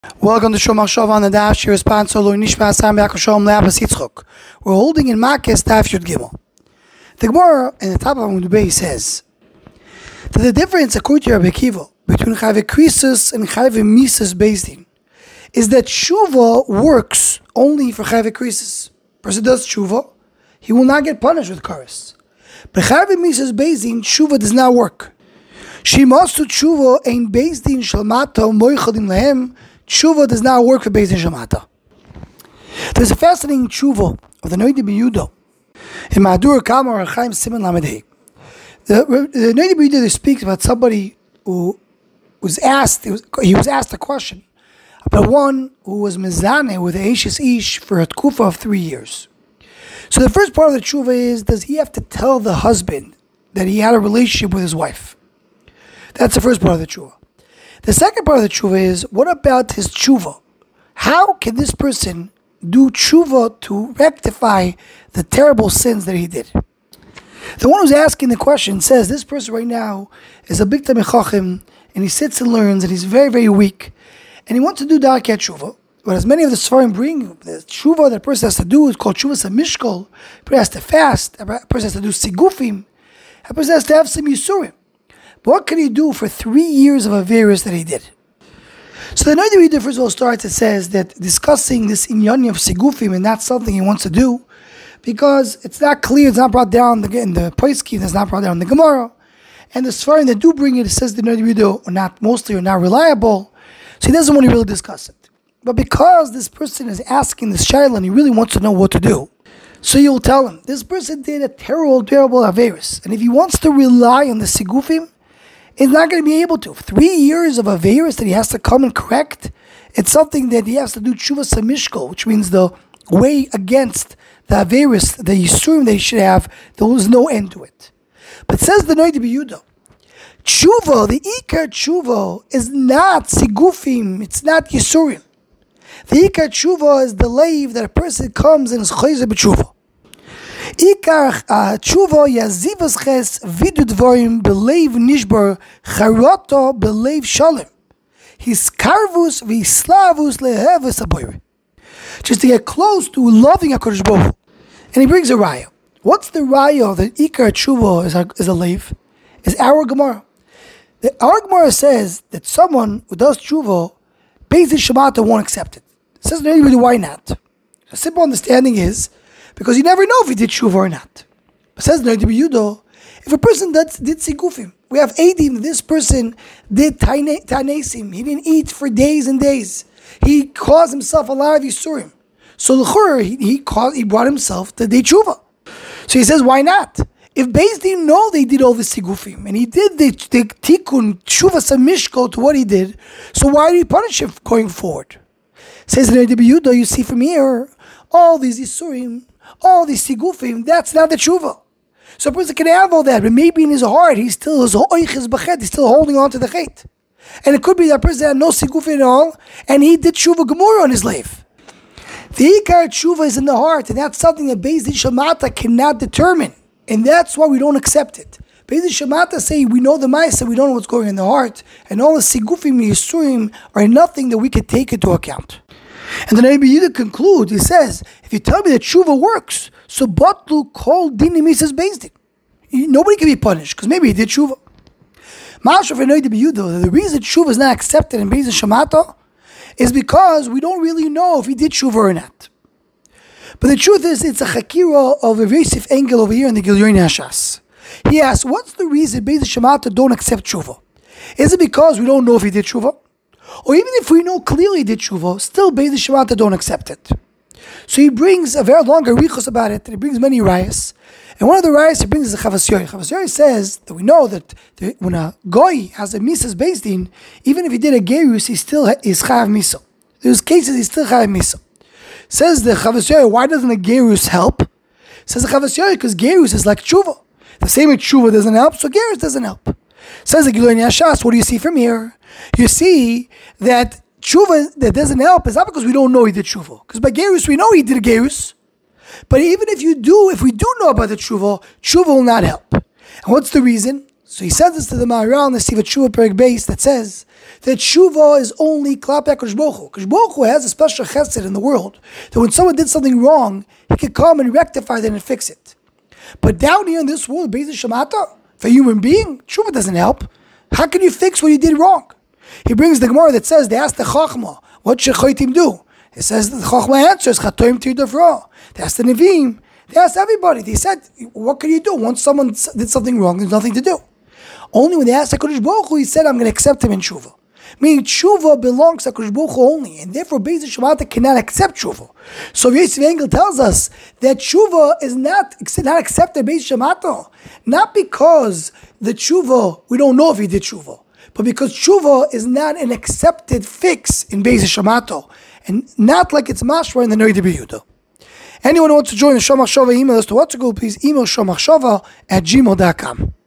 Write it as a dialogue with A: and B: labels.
A: Welcome to Shomar Shov on the Dash. Your sponsor, Lui Nishma Sam Yaakov Shalom Le'Abbas Yitzchok. We're holding in Makis Daf Yud Gimel. The Gemara in the top of the Bay says that the difference, according to Rabbi Akiva, between Chayve Krisus and Chayve Mises Bezdin is that Tshuva works only for Chayve Krisus. Person does Tshuva, he will not get punished with Kares. But Chayve Mises Bezdin, Tshuva does not work. Shimasu Tshuva ein Bezdin Shalmata Moichadim Lehem. Tshuva does not work for Beis Din Shamata. There's a fascinating tshuva of the Noida B'Yudo in Madur Kamar Chaim Simon Lamed. The Noida B'Yudo speaks about somebody who was asked. He was asked a question about one who was mezaneh with Eishes Ish for a tkufa of 3 years. So the first part of the tshuva is: does he have to tell the husband that he had a relationship with his wife? That's the first part of the tshuva. The second part of the tshuva is, what about his tshuva? How can this person do tshuva to rectify the terrible sins that he did? The one who's asking the question says this person right now is a big Talmid Chacham, and he sits and learns, and he's very, very weak, and he wants to do Darkei tshuva. But as many of the Sfarim bring, the tshuva that a person has to do is called tshuva samishkol. A person has to fast, a person has to do sigufim, a person has to have some yisurim. But what can he do for 3 years of Averis that he did? So the Noida B'Yudo first of all starts, it says that discussing this inyan of Sigufim is not something he wants to do because it's not clear, it's not brought down in the Poskim, it's not brought down in the Gemara. And the Sfarim that do bring it, it says the Noida B'Yudo are not reliable, so he doesn't want to really discuss it. But because this person is asking this shayla and he really wants to know what to do, so you'll tell him, this person did a terrible Averis, and if he wants to rely on the Sigufim, he's not going to be able to. 3 years of Averis that he has to come and correct, it's something that he has to do tshuva samishkol, which means the way against the Averis, the Yisurim that he should have, there is no end to it. But says the Noida B'Yudo, tshuva, the Ikar tshuva is not Sigufim, it's not Yisurim. The Ikar tshuva is the leiv that a person comes and is chayzer b'tshuva. Ikar tshuva yazivas ches vidu dvorim belev nishbar charoto belev shalom. His karvus v'islavus lehevus aboyre. Just to get close to loving HaKadosh Baruch Hu. And he brings a raya. What's the raya that Ikar tshuva is a leiv? Is our Gemara. Our Gemara says that someone who does tshuva, Beis Din Shamata won't accept it. It says why not? The simple understanding is because you never know if he did tshuva or not. But says Noida B'Yudo, if a person did sigufim, we have eidim, this person did tanesim, he didn't eat for days and days. He caused himself a lot of yisurim. So l'chur, he brought himself to the tshuva. So he says, why not? If Beis Din know they did all the sigufim, and he did the tikkun tshuva samishko to what he did, so why do you punish him going forward? Says Noida B'Yudo, you see from here, all these yisurim, all these sigufim, that's not the tshuva. So a person can have all that, but maybe in his heart, he's still he's still holding on to the chait. And it could be that person had no sigufim at all, and he did tshuva gemura on his life. The ikar tshuva is in the heart, and that's something that Beis Din Shamata cannot determine. And that's why we don't accept it. Beis Din Shamata say, we know the ma'aseh, we don't know what's going on in the heart, and all the sigufim and yisurim are nothing that we could take into account. And the Noida B'Yudo concludes, he says, if you tell me that tshuva works, so batlu kol dinim Mises Beis Din. Nobody can be punished, because maybe he did tshuva. Ma'aseh for Noida B'Yudo, the reason tshuva is not accepted in Beis Din Shamata is because we don't really know if he did tshuva or not. But the truth is, it's a chakira of a Yosef Engel over here in the Gilyon Hashas. He asks, what's the reason Beis Din Shamata don't accept tshuva? Is it because we don't know if he did tshuva? Or even if we know clearly he did tshuva, still Beis Din Shamata don't accept it. So he brings a very long arichos about it, and he brings many rayas. And one of the rayas he brings is the Chavas Yair. Chavas Yair says that we know that when a goy has a Mises Beis Din, even if he did a gerus, he still is chayav misa. There's cases he's still chayav misa. Says the Chavas Yair, why doesn't a gerus help? Says the Chavas Yair, because gerus is like tshuva. The same way tshuva doesn't help, so gerus doesn't help. Says the Gilyon Hashas, what do you see from here? You see that tshuva that doesn't help is not because we don't know he did tshuva. Because by gerus we know he did a gerus. But even if we do know about the tshuva will not help. And what's the reason? So he says this to the Maharal in the Siva Tshuva Perek Beis that says that Tshuva is only Klapei HaKadosh Baruch Hu. HaKadosh Baruch Hu has a special chesed in the world that when someone did something wrong, he could come and rectify that and fix it. But down here in this world, Beis Shemata, for a human being, Tshuva doesn't help. How can you fix what you did wrong? He brings the Gemara that says, they asked the Chachma, what should Choitim do? It says the Chachma answers, Chatoim Tirdavra. They asked the Nevi'im, they asked everybody. They said, what can you do? Once someone did something wrong, there's nothing to do. Only when they asked HaKadosh Baruch Hu, he said, I'm going to accept him in Tshuva. Meaning Tshuva belongs to HaKadosh Baruch Hu only, and therefore Beis Shemata cannot accept Tshuva. So Yosef Engel tells us that Tshuva is not accepted Beis Shemata, not because the Tshuva, we don't know if he did Tshuva, but because Tshuva is not an accepted fix in Beis Shemata, and not like it's mashma in the Noida B'Yehuda. Anyone who wants to join the Shomach Shava email us to what to go, please email shomachshava@gmail.com.